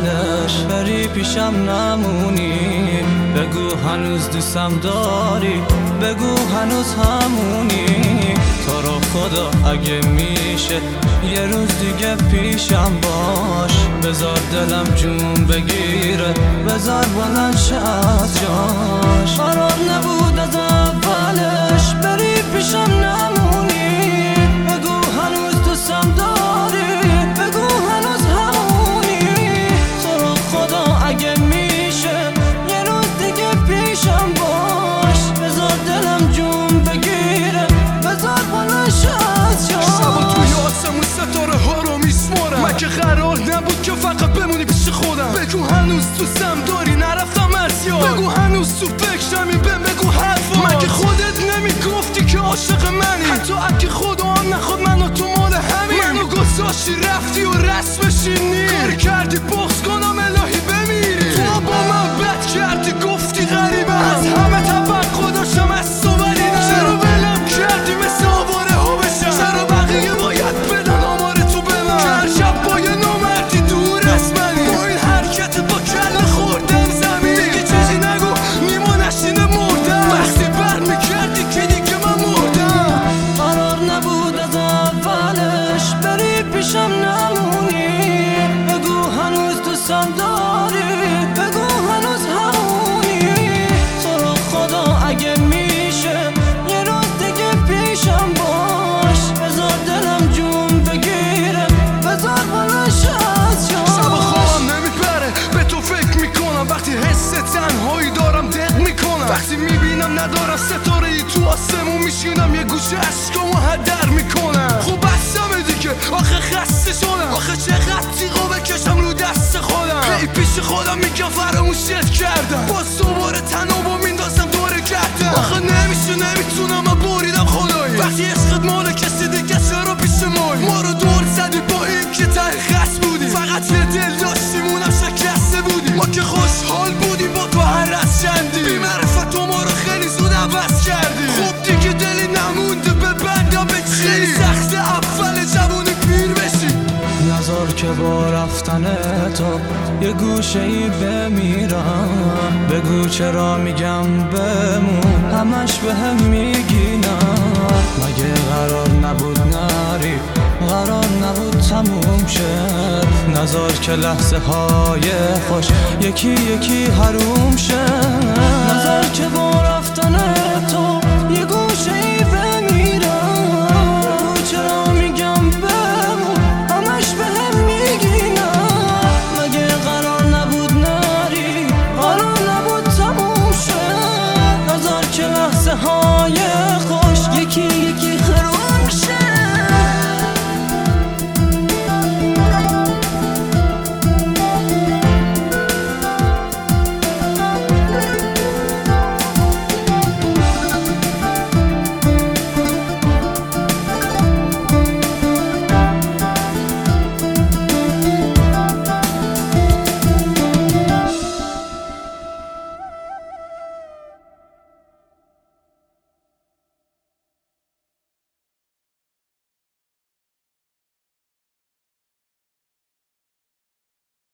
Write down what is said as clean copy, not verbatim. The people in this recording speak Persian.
اولش بری پیشم نمونی، بگو هنوز دوستم داری، بگو هنوز همونی. تو رو خدا اگه میشه یه روز دیگه پیشم باش، بذار دلم جون بگیره، بذار بلند شه از جاش. قرار نبود از اولش بری پیشم نمونی، بگو هنوز دوستم داری، بگو هنوز همونی. تو رو خدا اگه میشه یه روز دیگه پیشم باش، بذار دلم جون بگیره، بذار بلند شه از جاش. شبا توی آسمون ستاره ها رو میسمارم، من که قرار نبود که فقط بمونی پیش خودم. بگو هنوز دوستم داری، نرفتم از یاد، بگو هنوز تو فکرمی، بگو حرفا. مگه خودت نمیگفتی که عاشق منی؟ حتی اگه خدا هم نخواد منو تو مال همین، منو گذاشتی رفتی و رسمش اینی. کاری کردی بغض کنم الهی بمیری، تو با من بد کردی گفتی غریبم، از همه توقع داشتم از تو ولی نه. چرا ولم کردی مثل آواره ها بشم؟ چرا بقیه باید بدن آمار تو به من؟ که هر شب با یه نامردی دور از منی، با این حرکت با کله خوردم زمین. دیگه چیزی نگو نیما نشینه مردم، وقتی بر میکردی که دیگه من مردم. قرار نبود از اولش بری پیشم نمونی، بگو هنوز دوستم داری، بگو هنوز همونی. تو رو خدا اگه میشه یه روز دیگه پیشم باش، بذار دلم جون بگیره، بذار بلند شه از جاش. شب خوابم نمیبره به تو فکر میکنم، وقتی حس تنهایی دارم دق میکنم، وقتی میبینم ندارم ستاره ای تو آسمون، میشینم یه گوشه عشقامو هدر میکنم. خب بسمه دیگه آخه خسته شدم، آخه چقدر تیغا بکشم رو دست خودم. ای پیش خودم میگم فراموشت کردم، باز دوباره تنابو میندازم دوره کردم. آخه نمیتونم من بریدم خدایی، وقتی عشقت مال کسی دیگه چرا پیش مایی؟ ما رو دور زدی با این که ته خست بودی، فقط یه دل داشتیم اونم شکسته بودی. ما که خوشحال بودیم با تو هر از چندی، بی معرفت تو ما رو خیلی زود عوض کردی. خب دیگه دلی نمونده به بندم به چی؟ خیلی سخت اول جوونی پیر بشی. نذار که با رفتن تو یه گوشه ای بمیرم، بگو چرا میگم بمون، همش به هم میگی نه. مگه قرار نبود نری، قرار نبود تموم شه، نذار که لحظه های خوش یکی یکی حروم شه. نذار که